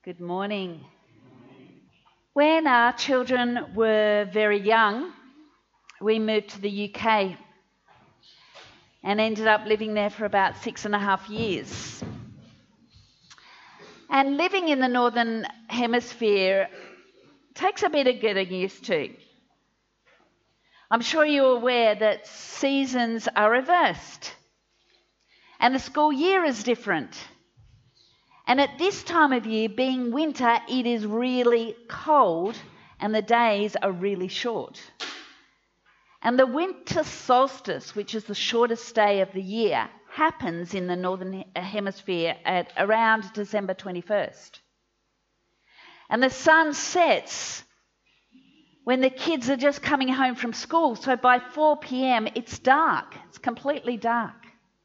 Good morning. When our children were very young, we moved to the UK and ended up living there for about 6.5 years. And living in the Northern Hemisphere takes a bit of getting used to. I'm sure you're aware that seasons are reversed and the school year is different. And at this time of year, being winter, it is really cold and the days are really short. And the winter solstice, which is the shortest day of the year, happens in the Northern Hemisphere at around December 21st. And the sun sets when the kids are just coming home from school. So by 4 p.m, it's dark. It's completely dark.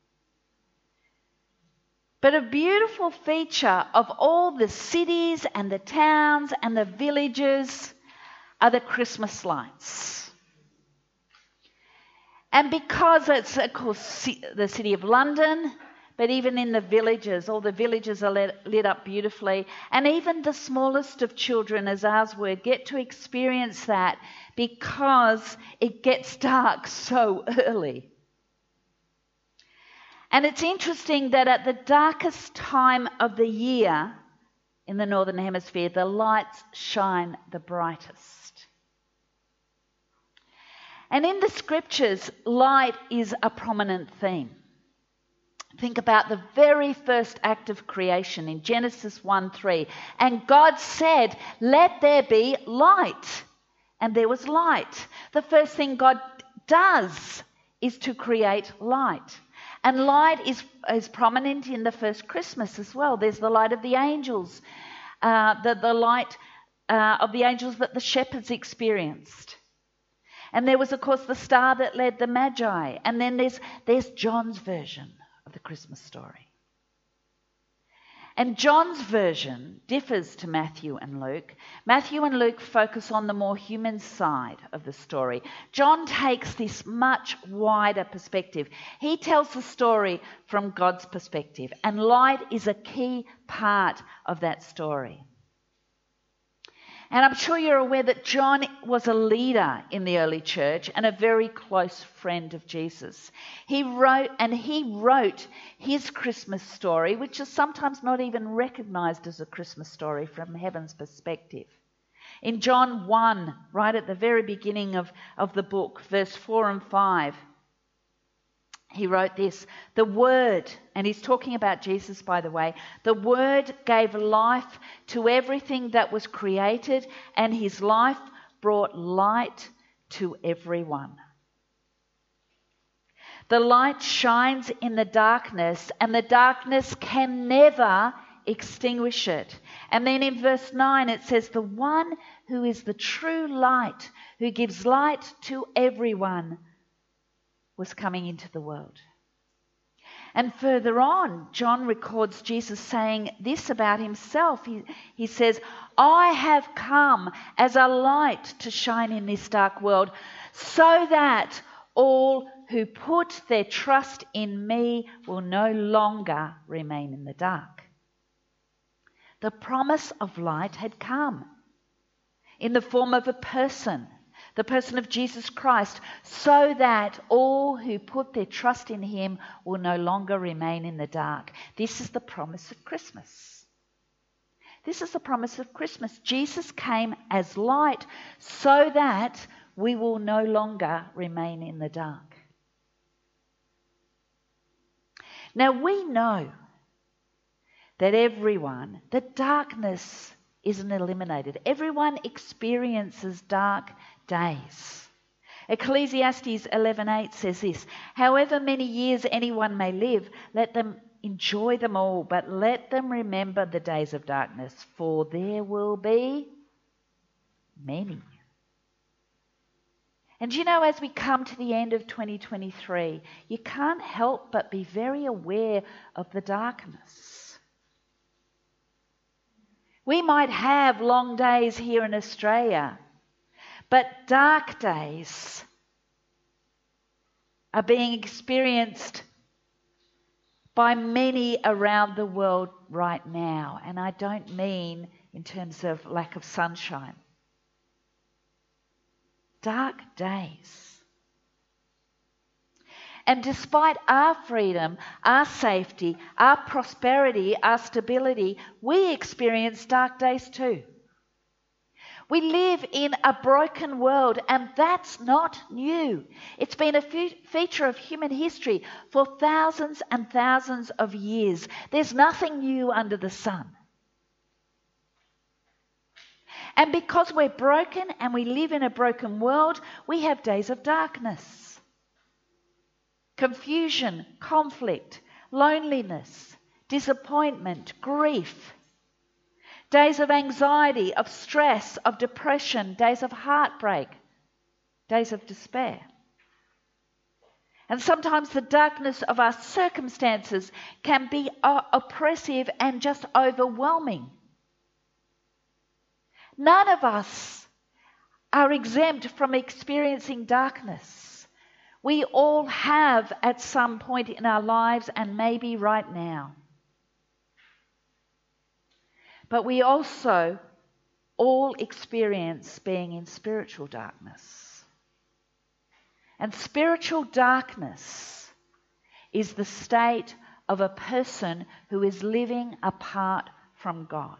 But a beautiful feature of all the cities and the towns and the villages are the Christmas lights. And because it's, of course, the city of London, but even in the villages, all the villages are lit up beautifully. And even the smallest of children, as ours were, get to experience that because it gets dark so early. And it's interesting that at the darkest time of the year in the Northern Hemisphere, the lights shine the brightest. And in the scriptures, light is a prominent theme. Think about the very first act of creation in Genesis 1:3. And God said, "Let there be light." And there was light. The first thing God does is to create light. And light is prominent in the first Christmas as well. There's the light of the angels, the light of the angels that the shepherds experienced. And there was, of course, the star that led the Magi. And then there's John's version of the Christmas story. And John's version differs to Matthew and Luke. Matthew and Luke focus on the more human side of the story. John takes this much wider perspective. He tells the story from God's perspective, and light is a key part of that story. And I'm sure you're aware that John was a leader in the early church and a very close friend of Jesus. He wrote his Christmas story, which is sometimes not even recognized as a Christmas story from heaven's perspective. In John 1, right at the very beginning of the book, verse 4 and 5, he wrote this: "The Word," and he's talking about Jesus, by the way, "the Word gave life to everything that was created, and his life brought light to everyone. The light shines in the darkness, and the darkness can never extinguish it." And then in verse 9 it says, "The one who is the true light, who gives light to everyone, was coming into the world." And further on, John records Jesus saying this about himself. He says, "I have come as a light to shine in this dark world, so that all who put their trust in me will no longer remain in the dark." The promise of light had come in the form of a person, the person of Jesus Christ, so that all who put their trust in him will no longer remain in the dark. This is the promise of Christmas. This is the promise of Christmas. Jesus came as light so that we will no longer remain in the dark. Now we know that darkness isn't eliminated. Everyone experiences dark days. Ecclesiastes 11:8 says this: "However many years anyone may live, let them enjoy them all, but let them remember the days of darkness, for there will be many." And you know, as we come to the end of 2023, you can't help but be very aware of the darkness. We might have long days here in Australia, but dark days are being experienced by many around the world right now. And I don't mean in terms of lack of sunshine. Dark days. And despite our freedom, our safety, our prosperity, our stability, we experience dark days too. We live in a broken world, and that's not new. It's been a feature of human history for thousands and thousands of years. There's nothing new under the sun. And because we're broken and we live in a broken world, we have days of darkness. Confusion, conflict, loneliness, disappointment, grief. Days of anxiety, of stress, of depression, days of heartbreak, days of despair. And sometimes the darkness of our circumstances can be oppressive and just overwhelming. None of us are exempt from experiencing darkness. We all have at some point in our lives, and maybe right now. But we also all experience being in spiritual darkness. And spiritual darkness is the state of a person who is living apart from God.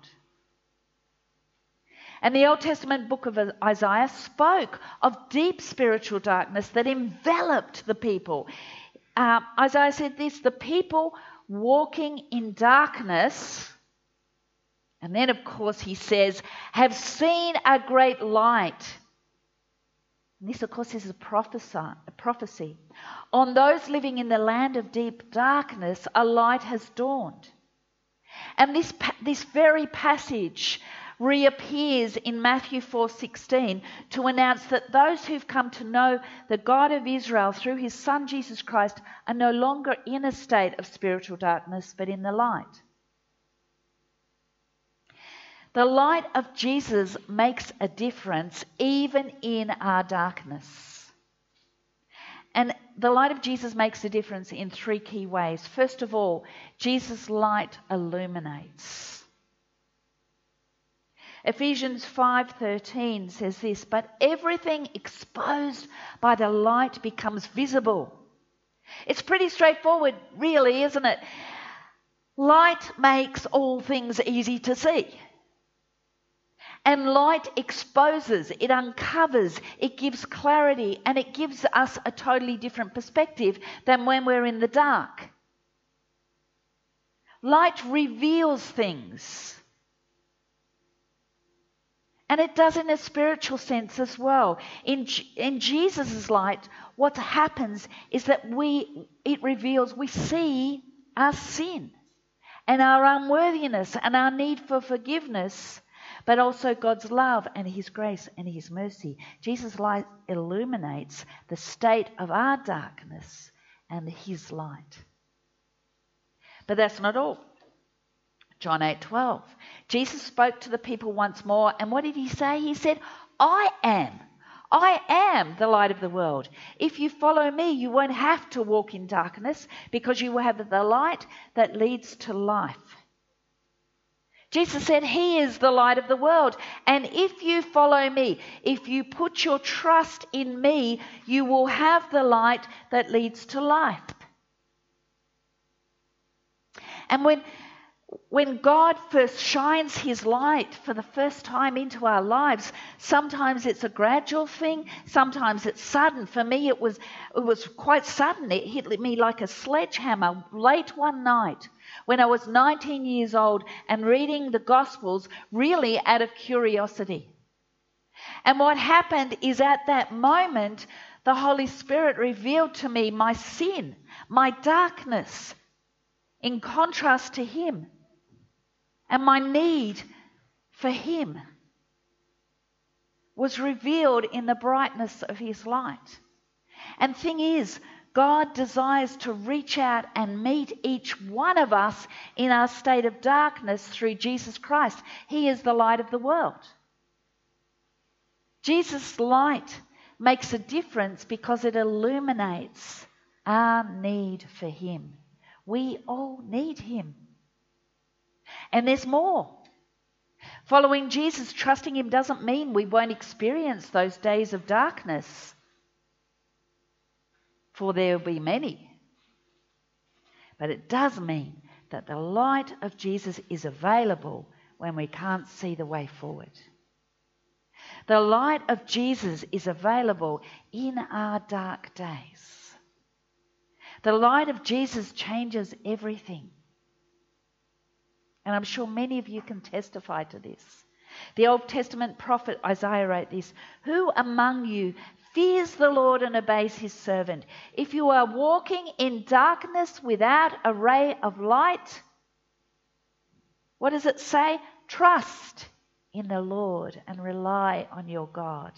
And the Old Testament book of Isaiah spoke of deep spiritual darkness that enveloped the people. Isaiah said this, the people walking in darkness, and then of course he says, have seen a great light. And this of course is a prophecy. On those living in the land of deep darkness, a light has dawned. And this very passage reappears in Matthew 4:16 to announce that those who've come to know the God of Israel through his Son Jesus Christ are no longer in a state of spiritual darkness, but in the light. The light of Jesus makes a difference even in our darkness. And the light of Jesus makes a difference in three key ways. First of all, Jesus' light illuminates. Ephesians 5:13 says this, but everything exposed by the light becomes visible. It's pretty straightforward, really, isn't it? Light makes all things easy to see. And light exposes, it uncovers, it gives clarity, and it gives us a totally different perspective than when we're in the dark. Light reveals things. And it does in a spiritual sense as well. In Jesus' light, what happens is that it reveals, we see our sin and our unworthiness and our need for forgiveness, but also God's love and his grace and his mercy. Jesus' light illuminates the state of our darkness and his light. But that's not all. John 8:12. Jesus spoke to the people once more, and what did he say? He said, I am the light of the world. If you follow me, you won't have to walk in darkness because you will have the light that leads to life. Jesus said he is the light of the world. And if you follow me, if you put your trust in me, you will have the light that leads to life. And when God first shines his light for the first time into our lives, sometimes it's a gradual thing, sometimes it's sudden. For me, it was quite sudden. It hit me like a sledgehammer late one night when I was 19 years old and reading the Gospels really out of curiosity. And what happened is at that moment, the Holy Spirit revealed to me my sin, my darkness, in contrast to him. And my need for him was revealed in the brightness of his light. And thing is, God desires to reach out and meet each one of us in our state of darkness through Jesus Christ. He is the light of the world. Jesus' light makes a difference because it illuminates our need for him. We all need him. And there's more. Following Jesus, trusting him doesn't mean we won't experience those days of darkness, for there will be many. But it does mean that the light of Jesus is available when we can't see the way forward. The light of Jesus is available in our dark days. The light of Jesus changes everything. And I'm sure many of you can testify to this. The Old Testament prophet Isaiah wrote this: "Who among you fears the Lord and obeys his servant? If you are walking in darkness without a ray of light," what does it say? "Trust in the Lord and rely on your God."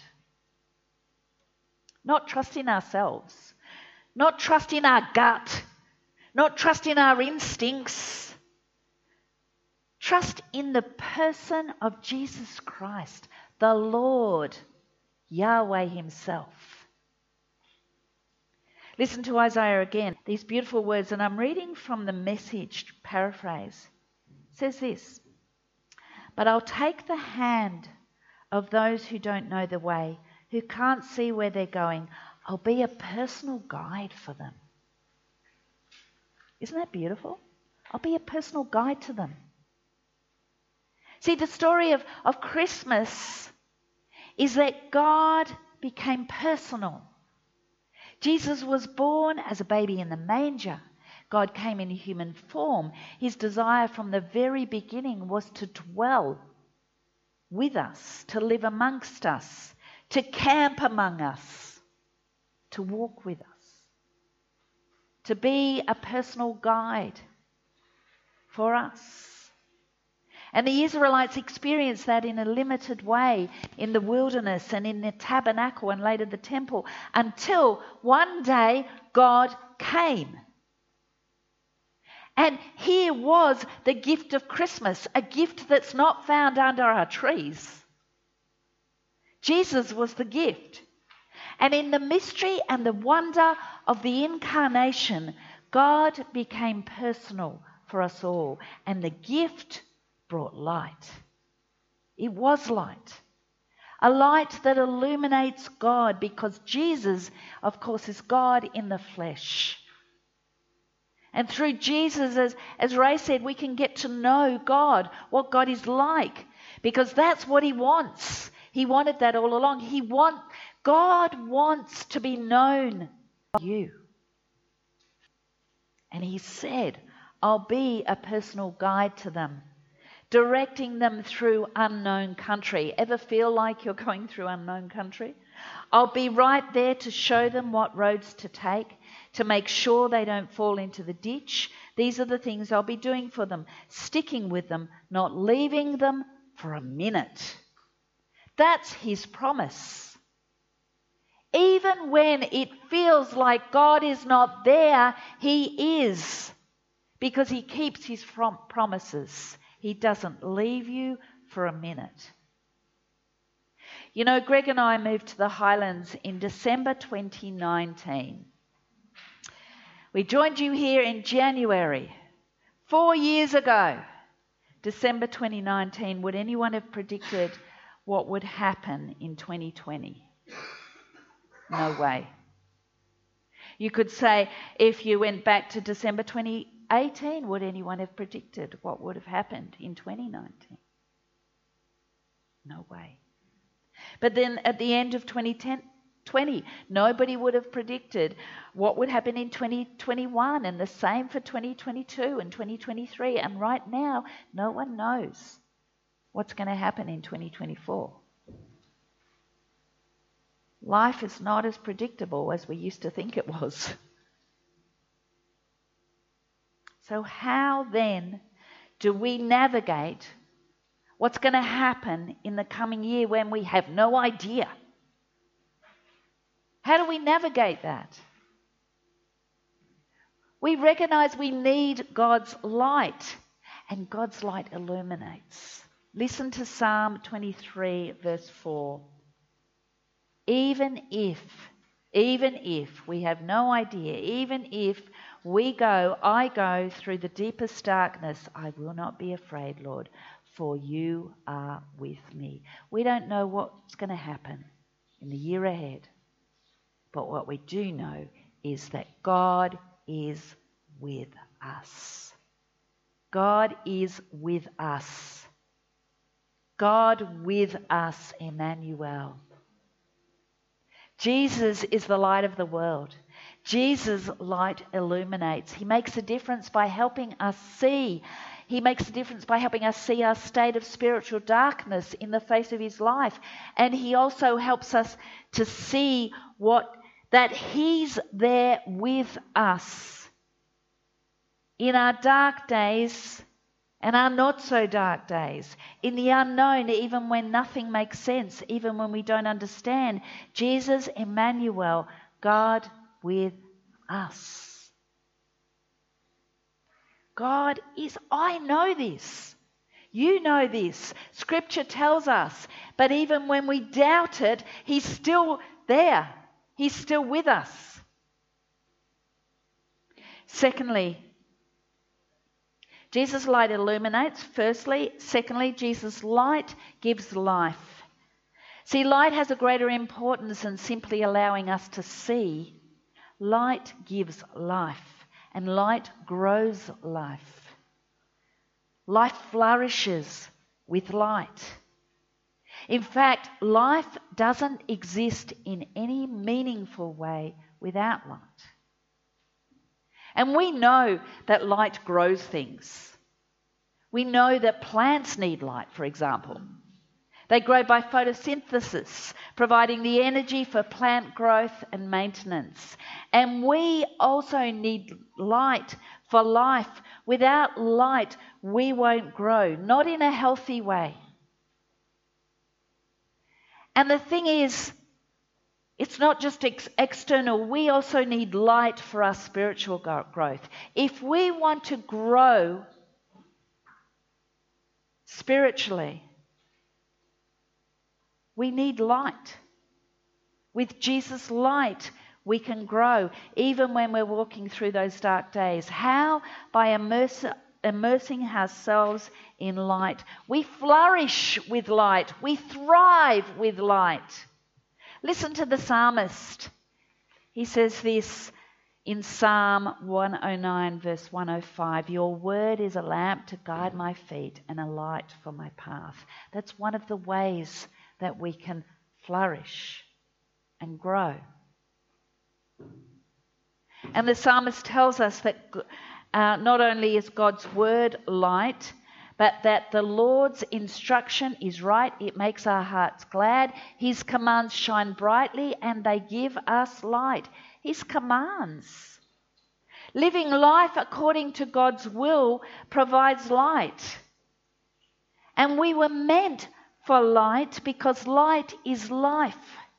Not trust in ourselves, not trust in our gut, not trust in our instincts. Trust in the person of Jesus Christ, the Lord, Yahweh himself. Listen to Isaiah again, these beautiful words, and I'm reading from the Message paraphrase. It says this: "But I'll take the hand of those who don't know the way, who can't see where they're going. I'll be a personal guide for them." Isn't that beautiful? I'll be a personal guide to them. See, the story of Christmas is that God became personal. Jesus was born as a baby in the manger. God came in human form. His desire from the very beginning was to dwell with us, to live amongst us, to camp among us, to walk with us, to be a personal guide for us. And the Israelites experienced that in a limited way in the wilderness and in the tabernacle and later the temple, until one day God came. And here was the gift of Christmas, a gift that's not found under our trees. Jesus was the gift. And in the mystery and the wonder of the incarnation, God became personal for us all. And the gift brought light. It was light. A light that illuminates God, because Jesus, of course, is God in the flesh. And through Jesus, as Ray said, we can get to know God, what God is like, because that's what he wants. He wanted that all along. God wants to be known by you. And he said, "I'll be a personal guide to them, directing them through unknown country." Ever feel like you're going through unknown country? "I'll be right there to show them what roads to take, to make sure they don't fall into the ditch. These are the things I'll be doing for them, sticking with them, not leaving them for a minute." That's his promise. Even when it feels like God is not there, he is, because he keeps his promises. He doesn't leave you for a minute. You know, Greg and I moved to the Highlands in December 2019. We joined you here in January, 4 years ago, December 2019. Would anyone have predicted what would happen in 2020? No way. You could say, if you went back to December 2018, would anyone have predicted what would have happened in 2019? No way. But then at the end of 2020, nobody would have predicted what would happen in 2021, and the same for 2022 and 2023. And right now, no one knows what's going to happen in 2024. Life is not as predictable as we used to think it was. So how then do we navigate what's going to happen in the coming year when we have no idea? How do we navigate that? We recognize we need God's light, and God's light illuminates. Listen to Psalm 23, verse 4. Even if we have no idea, even if I go through the deepest darkness, I will not be afraid, Lord, for you are with me. We don't know what's going to happen in the year ahead, but what we do know is that God is with us. God is with us. God with us, Emmanuel. Jesus is the light of the world. Jesus' light illuminates. He makes a difference by helping us see. He makes a difference by helping us see our state of spiritual darkness in the face of his life. And he also helps us to see that he's there with us in our dark days and our not so dark days, in the unknown, even when nothing makes sense, even when we don't understand. Jesus, Emmanuel, God with us. God is, I know this. You know this. Scripture tells us. But even when we doubt it, he's still there. He's still with us. Secondly, Jesus' light illuminates, firstly. Secondly, Jesus' light gives life. See, light has a greater importance than simply allowing us to see. Light gives life, and light grows life. Life flourishes with light. In fact, life doesn't exist in any meaningful way without light. And we know that light grows things. We know that plants need light, for example. They grow by photosynthesis, providing the energy for plant growth and maintenance. And we also need light for life. Without light, we won't grow, not in a healthy way. And the thing is, it's not just external. We also need light for our spiritual growth. If we want to grow spiritually, we need light. With Jesus' light, we can grow, even when we're walking through those dark days. How? By immersing ourselves in light. We flourish with light. We thrive with light. Listen to the psalmist. He says this in Psalm 109, verse 105. Your word is a lamp to guide my feet and a light for my path. That's one of the ways that we can flourish and grow. And the psalmist tells us that not only is God's word light, but that the Lord's instruction is right. It makes our hearts glad. His commands shine brightly and they give us light. His commands. Living life according to God's will provides light. And we were meant for light because light is life.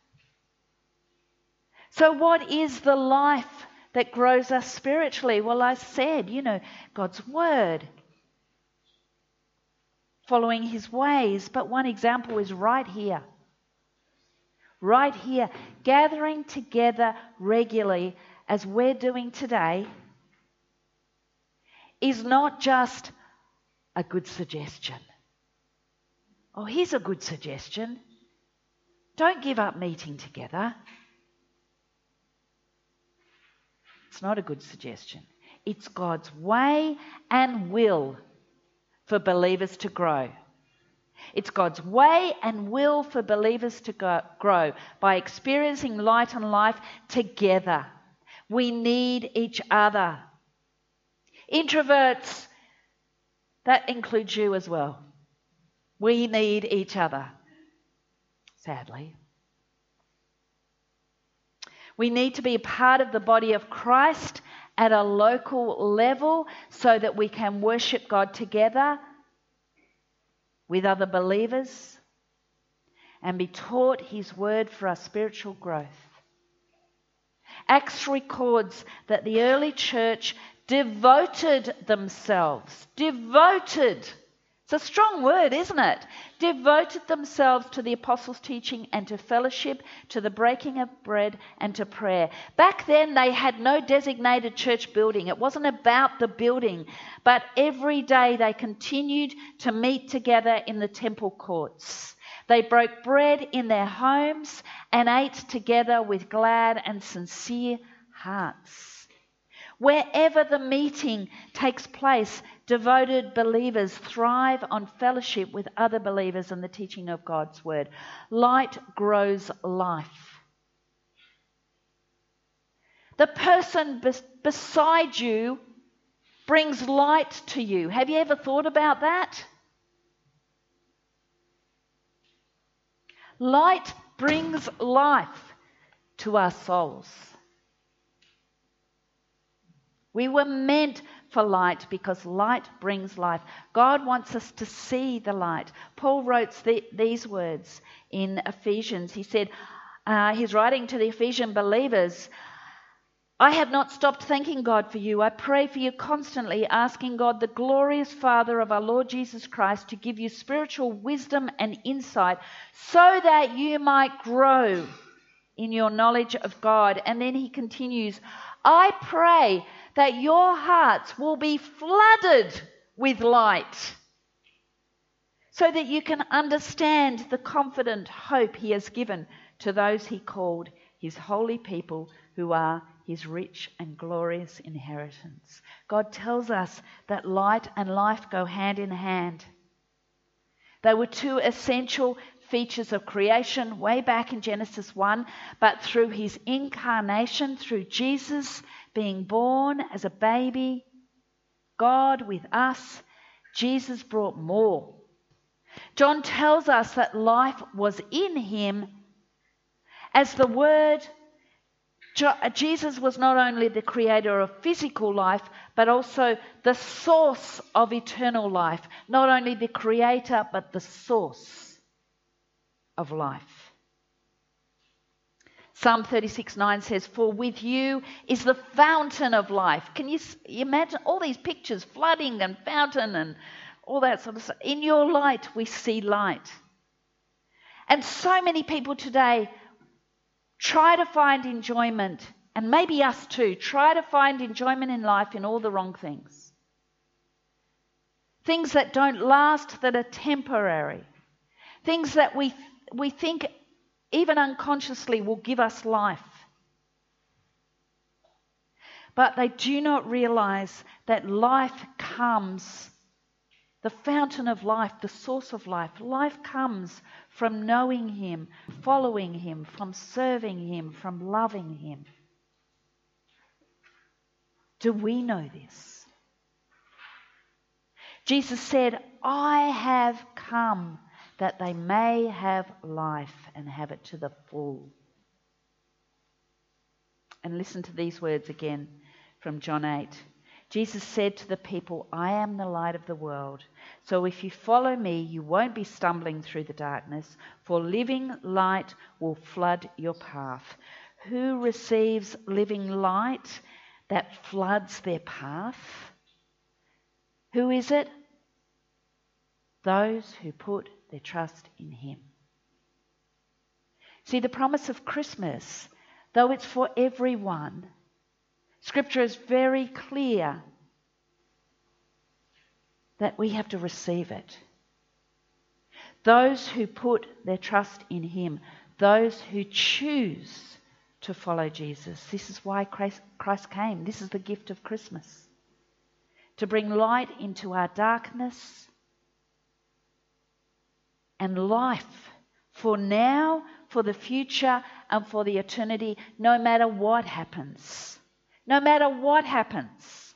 So what is the life that grows us spiritually? Well, I said, God's word. Following his ways. But one example is right here. Right here. Gathering together regularly as we're doing today is not just a good suggestion. Oh, here's a good suggestion. Don't give up meeting together. It's not a good suggestion. It's God's way and will for believers to grow. It's God's way and will for believers to grow by experiencing light and life together. We need each other. Introverts, that includes you as well. We need each other, sadly. We need to be a part of the body of Christ at a local level so that we can worship God together with other believers and be taught his word for our spiritual growth. Acts records that the early church devoted themselves. Devoted. It's a strong word, isn't it? Devoted themselves to the apostles' teaching and to fellowship, to the breaking of bread and to prayer. Back then they had no designated church building. It wasn't about the building, but every day they continued to meet together in the temple courts. They broke bread in their homes and ate together with glad and sincere hearts. Wherever the meeting takes place, devoted believers thrive on fellowship with other believers and the teaching of God's word. Light grows life. The person beside you brings light to you. Have you ever thought about that? Light brings life to our souls. We were meant for light because light brings life. God wants us to see the light. Paul wrote these words in Ephesians. He said, he's writing to the Ephesian believers, I have not stopped thanking God for you. I pray for you constantly, asking God, the glorious Father of our Lord Jesus Christ, to give you spiritual wisdom and insight so that you might grow in your knowledge of God. And then he continues, I pray that your hearts will be flooded with light so that you can understand the confident hope he has given to those he called his holy people who are his rich and glorious inheritance. God tells us that light and life go hand in hand. They were two essential features of creation way back in Genesis 1, but through his incarnation, through Jesus being born as a baby, God with us, Jesus brought more. John tells us that life was in him as the Word. Jesus was not only the creator of physical life, but also the source of eternal life. Not only the creator, but the source of life. Psalm 36:9 says, for with you is the fountain of life. Can you imagine all these pictures, flooding and fountain and all that sort of stuff? In your light, we see light. And so many people today try to find enjoyment, and maybe us too, try to find enjoyment in life in all the wrong things. Things that don't last, that are temporary. Things that we think even unconsciously will give us life. But they do not realize that life comes, the fountain of life, the source of life. Life comes from knowing him, following him, from serving him, from loving him. Do we know this? Jesus said, I have come that they may have life and have it to the full. And listen to these words again from John 8. Jesus said to the people, I am the light of the world. So if you follow me, you won't be stumbling through the darkness, for living light will flood your path. Who receives living light that floods their path? Who is it? Those who put their trust in him. See, the promise of Christmas, though it's for everyone, Scripture is very clear that we have to receive it. Those who put their trust in him, those who choose to follow Jesus. This is why Christ came. This is the gift of Christmas. To bring light into our darkness and life for now, for the future, and for the eternity, no matter what happens. No matter what happens.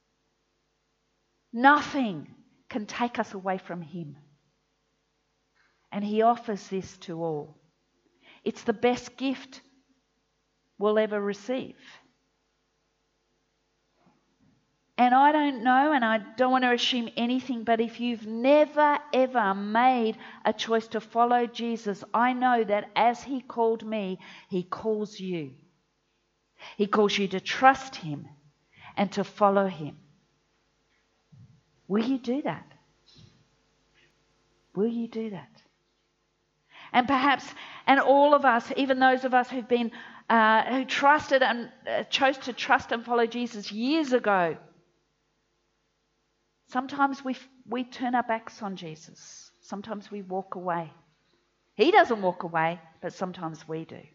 Nothing can take us away from him. And he offers this to all. It's the best gift we'll ever receive. And I don't know, and I don't want to assume anything, but if you've never ever made a choice to follow Jesus, I know that as he called me, he calls you. He calls you to trust him and to follow him. Will you do that? Will you do that? And perhaps, and all of us, even those of us who've been, who trusted and chose to trust and follow Jesus years ago, sometimes we turn our backs on Jesus. Sometimes we walk away. He doesn't walk away, but sometimes we do.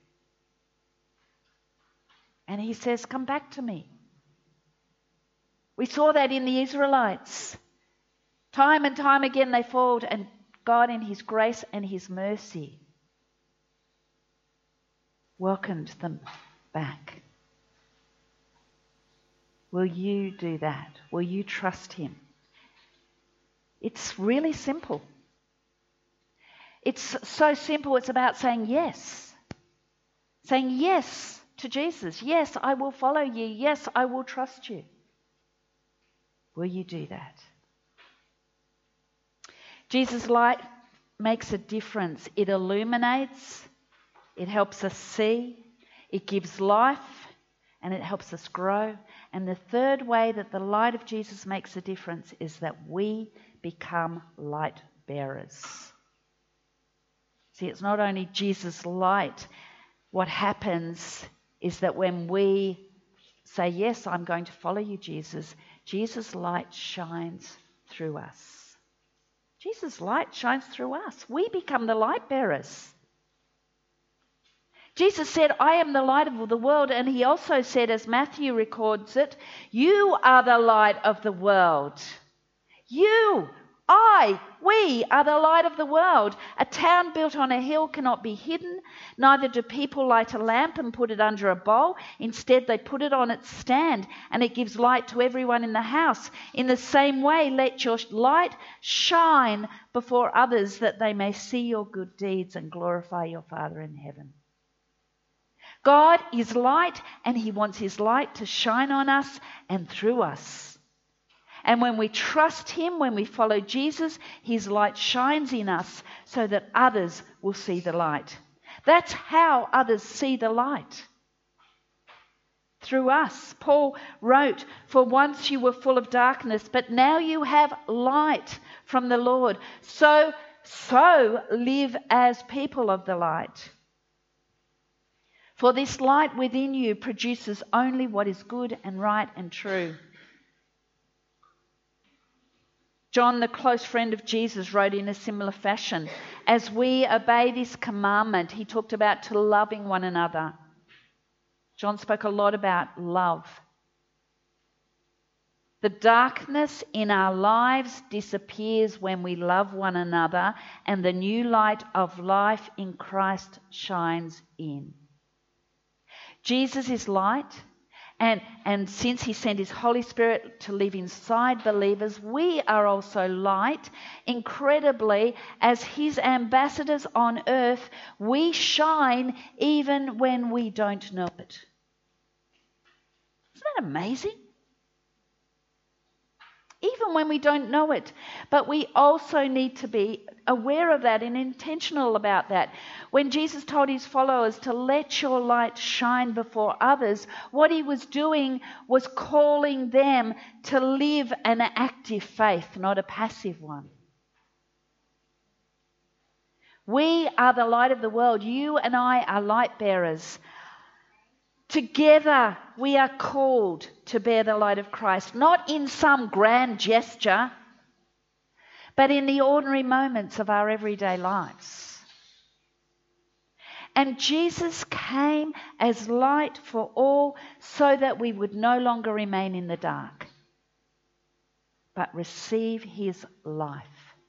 And he says, come back to me. We saw that in the Israelites. Time and time again they followed, and God in his grace and his mercy welcomed them back. Will you do that? Will you trust him? It's really simple. It's so simple. It's about saying yes. Saying yes to Jesus. Yes, I will follow you. Yes, I will trust you. Will you do that? Jesus' light makes a difference. It illuminates, it helps us see, it gives life, and it helps us grow. And the third way that the light of Jesus makes a difference is that we become light bearers. See, it's not only Jesus' light. What happens is that when we say, yes, I'm going to follow you, Jesus, Jesus' light shines through us. Jesus' light shines through us. We become the light bearers. Jesus said, I am the light of the world. And he also said, as Matthew records it, you are the light of the world. You, we are the light of the world. A town built on a hill cannot be hidden. Neither do people light a lamp and put it under a bowl. Instead, they put it on its stand, and it gives light to everyone in the house. In the same way, let your light shine before others, that they may see your good deeds and glorify your Father in heaven. God is light, and he wants his light to shine on us and through us. And when we trust him, when we follow Jesus, his light shines in us so that others will see the light. That's how others see the light. Through us. Paul wrote, for once you were full of darkness, but now you have light from the Lord. So live as people of the light. For this light within you produces only what is good and right and true. John, the close friend of Jesus, wrote in a similar fashion. As we obey this commandment, he talked about to loving one another. John spoke a lot about love. The darkness in our lives disappears when we love one another, and the new light of life in Christ shines in. Jesus is light. And since he sent his Holy Spirit to live inside believers, we are also light. Incredibly, as his ambassadors on earth, we shine even when we don't know it. Isn't that amazing? Even when we don't know it. But we also need to be aware of that and intentional about that. When Jesus told his followers to let your light shine before others, what he was doing was calling them to live an active faith, not a passive one. We are the light of the world. You and I are light bearers. Together we are called to bear the light of Christ, not in some grand gesture, but in the ordinary moments of our everyday lives. And Jesus came as light for all so that we would no longer remain in the dark, but receive his life.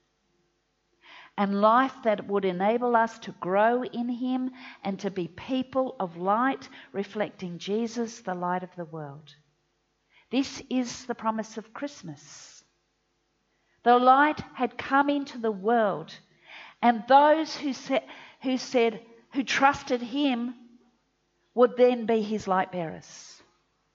And life that would enable us to grow in him and to be people of light, reflecting Jesus, the light of the world. This is the promise of Christmas. The light had come into the world, and those who trusted him would then be his light bearers.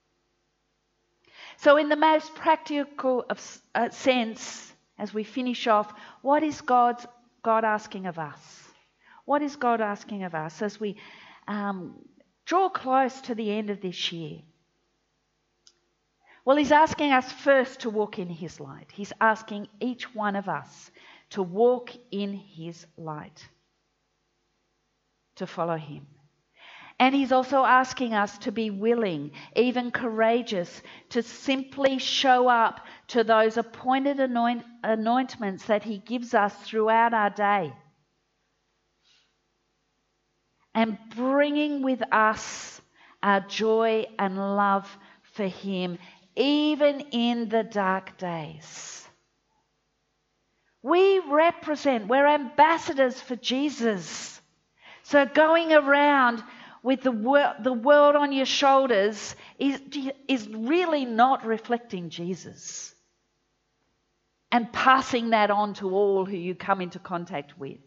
So in the most practical sense, as we finish off, what is God asking of us? What is God asking of us as we draw close to the end of this year? Well, he's asking us first to walk in his light. He's asking each one of us to walk in his light, to follow him. And he's also asking us to be willing, even courageous, to simply show up to those appointed anointments that he gives us throughout our day. And bringing with us our joy and love for him, even in the dark days. We're ambassadors for Jesus. So going around with the world on your shoulders is really not reflecting Jesus and passing that on to all who you come into contact with.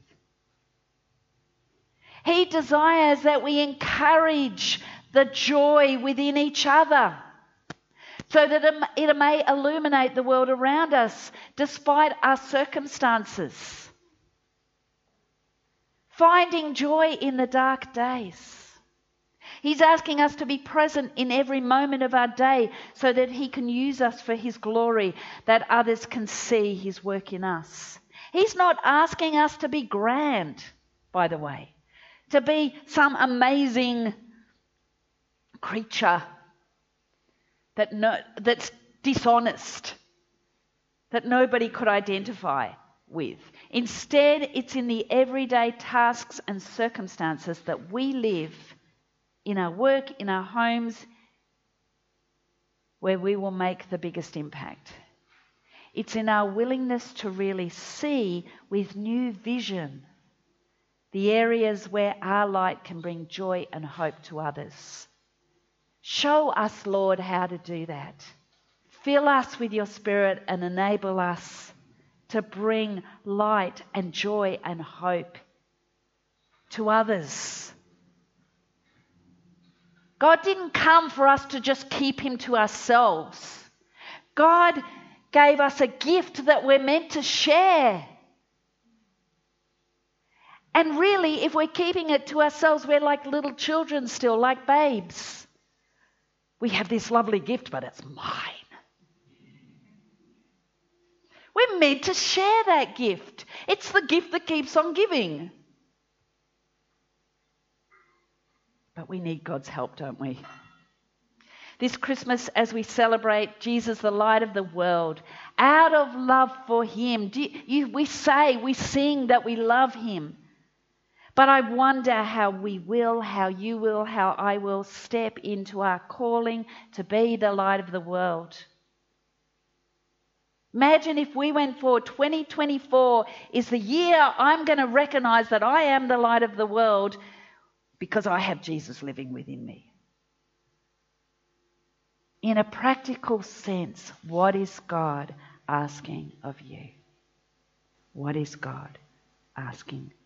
He desires that we encourage the joy within each other so that it may illuminate the world around us despite our circumstances. Finding joy in the dark days. He's asking us to be present in every moment of our day so that he can use us for his glory, that others can see his work in us. He's not asking us to be grand, by the way, to be some amazing creature that's dishonest, that nobody could identify with. Instead, it's in the everyday tasks and circumstances that we live, in our work, in our homes, where we will make the biggest impact. It's in our willingness to really see with new vision the areas where our light can bring joy and hope to others. Show us, Lord, how to do that. Fill us with your Spirit and enable us to bring light and joy and hope to others. God didn't come for us to just keep him to ourselves. God gave us a gift that we're meant to share. And really, if we're keeping it to ourselves, we're like little children still, like babes. We have this lovely gift, but it's mine. We're meant to share that gift. It's the gift that keeps on giving. But we need God's help, don't we? This Christmas, as we celebrate Jesus, the light of the world, out of love for him, we sing that we love him. But I wonder how you will, how I will step into our calling to be the light of the world. Imagine if we went forward, 2024 is the year I'm going to recognize that I am the light of the world because I have Jesus living within me. In a practical sense, what is God asking of you? What is God asking